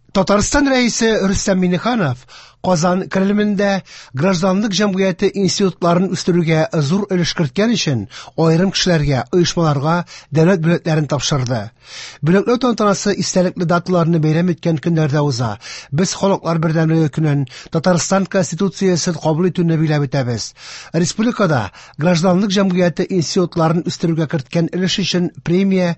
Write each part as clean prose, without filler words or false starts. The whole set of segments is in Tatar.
Татарстан рәисе Рөстәм Миңнеханов Казан Кремлендә гражданлык җәмгыяте институтларын үстерүгә зур өлеш керткән өчен аерым кешеләргә, оешмаларга дәүләт бүләкләрен тапшырды. Бүләкләү тантанасы истәлекле даталарны бәйрәм иткән көннәрдә уза. Без халыклар бердәмлеге көнен, Татарстан Конституциясен кабул итүне биләп үтәбез. Республикада гражданлык җәмгыяте институтларын үстерүгә керткән өлеш өчен премия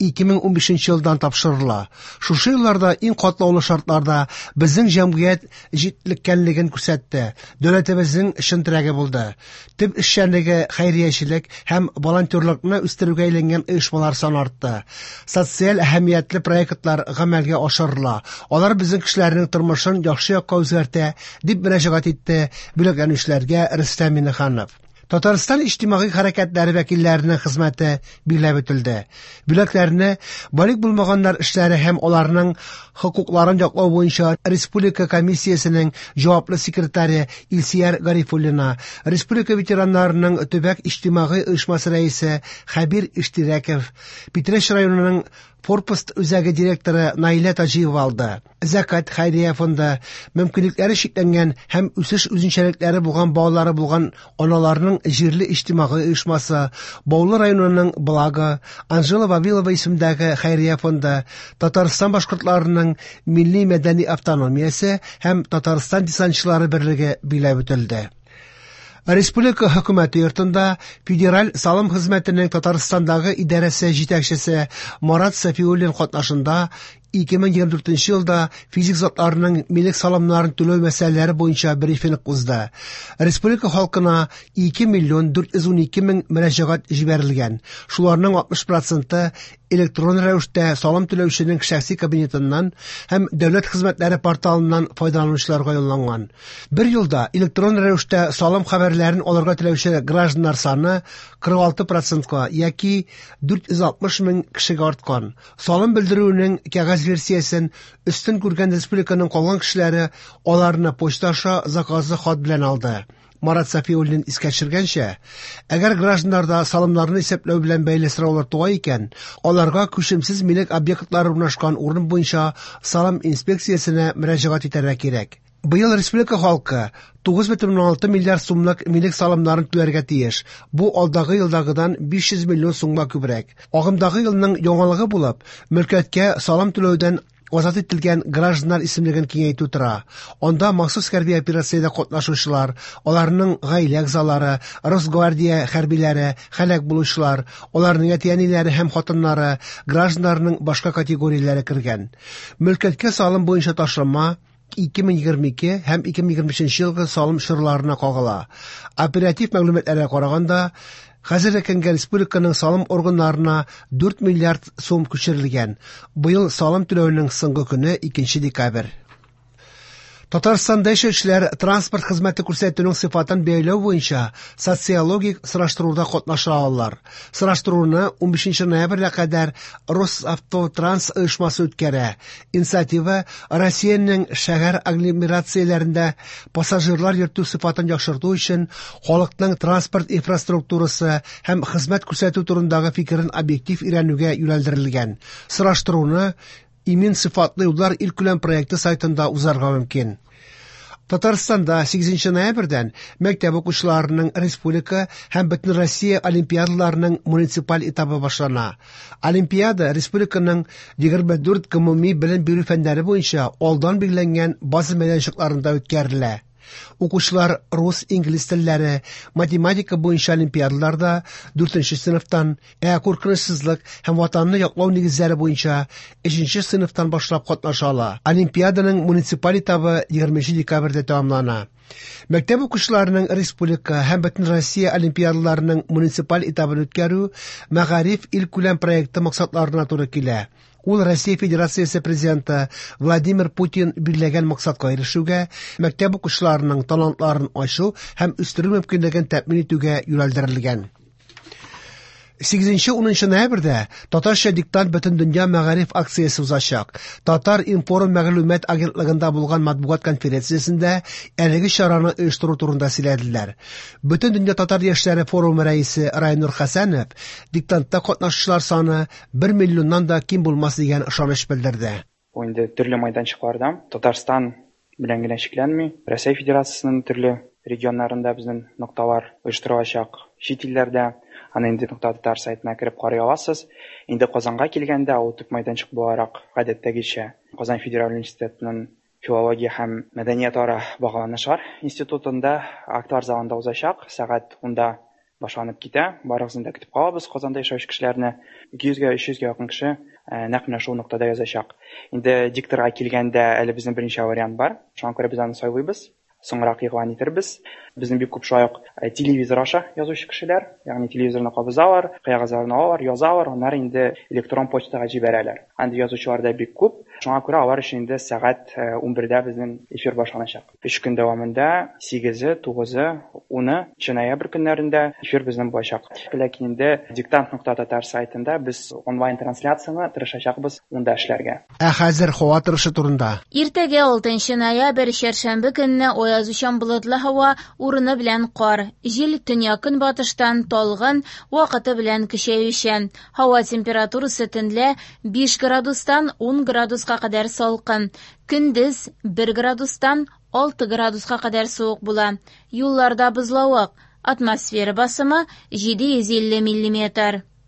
2015 елдан тапшырыла. Шушы елларда иң катлаулы шартларда безнең җәмгыять җитлеккәнлеген күрсәтте. Дәүләтебезнең чын терәге булды. Төп эшчәнлеге хәйриячелек һәм волонтерлыкны үстерүгә әйләнгән оешмалар саны артты. Социаль әһәмиятле проектлар гамәлгә ашырыла. Алар безнең кешеләрнең тормышын яхшы якка үзгәртә, дип мөрәҗәгать итте бүләкләнүчеләргә Рөстәм Миңнеханов. Татарстан иҗтимагый хәрәкәтләре вәкилләренең хезмәте биләп үтелде. Бүләкләрне балик булмаганнар эшләре һәм аларның хокукларын яклау буенча Республика комиссиясенең җаваплы секретаре Илсияр Гарифуллина, Республика ветераннарының төбәк иҗтимагый оешмасы рәисе Хәбир Иштирәков, Питрәч районының Форпост үзәге директоры Наилә Таҗиева алды. Закат хәйрия фонды мөмкинлекләре чикләнгән һәм үсеш үзенчәлекләре булган балалары булган аналарның җирле иҗтимагый оешмасы, Баулы районының Благо, Анжела Вавилова исемендәге хәйрия фонды, Татарстан башкортларының милли мәдәни автономиясе һәм Татарстан десантчылары берлеге биләп үтелде. Республика хөкүмәте йортында федераль салым хезмәтенең Татарстандагы идарәсе җитәкчесе Марат Сафиуллин катнашында 2024 елда физик затларның милек салымнарын түләү мәсьәләләре буенча брифинг узды. Республика халкына 2 миллион 412 мең мөрәҗәгать җибәрелгән. Шуларның 60% электрон рәвештә салым түләүченең шәхси кабинетыннан һәм дәүләт хезмәтләре порталыннан файдаланучыларга юлланган. Бер елда электрон рәвештә салым хәбәрләрен алырга теләүче гражданнар саны 46%-ка яки 460 мең кешегә арткан. Салым белдерүнең кәгазь версиясен өстен күргән республиканың калган кешеләре аларны почта аша заказы хат белән алды. Марат Сафиуллин искә төшергәнчә, әгәр гражданнарда салымнарны исәпләү белән бәйле сораулар туа икән, аларга күчемсез милек объектлары урнашкан урын буенча салым инспекциясенә мөрәҗәгать итәргә кирәк. Быел республика халкы 9,6 миллиард сумлык милек салымнарын түләргә тиеш. Бу алдагы елдагыдан 500 миллион сумга күбрәк. Агымдагы елның яңалыгы булып, мөлкәткә салым түләүдән азат ителгән гражданнар исемлеген киңәйтү тора. Анда махсус хәрби операциядә катнашучылар, аларның гаилә әгъзалары, Росгвардия хәрбиләре, һәлак булучылар, аларның әтиәниләре һәм хатыннары, гражданнарның башка категорияләре кергән. Мөлкәткә салым буенча ташлама 2022 һәм 2023 елгы салым чорларына кагыла. Оператив мәгълүматларга караганда, хәзерге көнгә республиканың салым органнарына 4 миллиард сум күчерелгән. Быел салым түләүнең соңгы көне 2 декабрь. Татарстанда эшләүчеләр транспорт хезмәте күрсәтүнең сыйфатын бәяләү буенча социологик сораштыруда катнаша алалар. Сораштыруны 15 ноябрьгә кадәр Росавтотранс оешмасы үткәрә. Инициатива Россиянең шәһәр агломерацияләрендә пассажирлар йөртү сыйфатын яхшырту өчен халыкның транспорт инфраструктурасы һәм хезмәт күрсәтү турындагы фикерен объектив өйрәнүгә юнәлдерелгән. Сораштыруны Имин сыйфатлы юллар илкүләм проекты сайтында узарга мөмкин. Татарстанда 8 ноябрьдән мәктәп укучыларының республика һәм бөтен Россия олимпиадаларының муниципаль этабы башлана. Олимпиада республиканың 24 гомуми белем бирү фәннәре буенча алдан билгеләнгән база мәйданчыкларында үткәрелә. Укучылар рус, инглиз телләре, математика буенча олимпиадаларда 4 сыйныфтан, куркынычсызлык һәм ватанны яклау нигезләре буенча 3 сыйныфтан башлап катнаша ала. Олимпиаданың муниципаль этабы 20 декабрьдә тәмамлана. Мәктәп укучыларының республика һәм бөтен Россия олимпиадаларының муниципаль этабын үткәрү мәгариф илкүләм проекты максатларына туры килә. Ул Россия Федерациясе президенты Владимир Путин билгеләгән максатка ирешүгә, мәктәп укучыларының талантларын ачу һәм үстерү мөмкинлеген тәэмин итүгә юнәлдерелгән. 8-10 ноябрьдә Татарча диктант бөтен дөнья мәгариф акциясе узачак. Татар информ мәгълүмат агентлыгында булган матбугат конференциясендә әлеге чараны оештыру турында сөйләделәр. Бөтен дөнья татар яшьләре форумы рәисе Райнур Хәсәнов диктантта катнашучылар саны 1 миллионнан да ким булмас дигән ышаныч белдерде. Бу инде төрле майданчыкларда Татарстан белән генә чикләнми, Россия Федерациясенең төрле регионнарында безнең нокталар оештырылачак. Чит илләрдә аны инде .татар сайтына кереп карый аласыз. Инде Казанга килгәндә ул төп майданчык буларак гадәттәгечә Казан Федераль университетының филология һәм мәдәният ара багланышлар институтында актовар залында узачак. Сәгать 10-да башланып китә. Барыгызны да көтеп калабыз. Казанда яшәүче кешеләрне 200-300 якын кеше нәкъ менә шул ноктада язачак. Инде дикторга килгәндә әле безнең беренче вариант бар. Шуңа күрә без аны сайлыйбыз. Соңрак игълан итербез. Безнең бик күп шулай ук телевизор аша язучы кешеләр, ягъни телевизорны кабызалар, кагазларны алалар, язалар, аннары инде электрон почтага җибәрәләр. Андый язучылар да бик күп. Шуңа күрә алар өчен инде сәгать 11-дә безнең эфир башланачак. 3 көн дәвамында 8-е, 9-е, 10-ы ноябрь көннәрендә эфир безнең булачак. Ләкин инде диктант.татар сайтында без онлайн трансляцияны тырышачакбыз монда эшләргә. Хәзер һава торышы турында. Иртәгә 6 ноябрь чәршәмбе көнне аязучан болытлы һава урыны белән кар. Җил төньяк-көнбатыштан талгын, вакыты белән көчәючән. Һава температурасы төнлә 5 градустан 10 градуска кадәр салкын. Көндез 1 градустан 6 градуска кадәр суык була. Юлларда бозлавык. Атмосфера басымы 750 мм.